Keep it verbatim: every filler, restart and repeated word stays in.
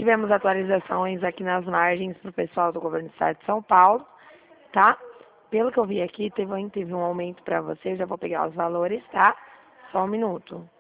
tivemos atualizações aqui nas margens para o pessoal do governo do estado de São Paulo, tá? Pelo que eu vi aqui, teve, teve um aumento para você, eu já vou pegar os valores, tá? Só um minuto.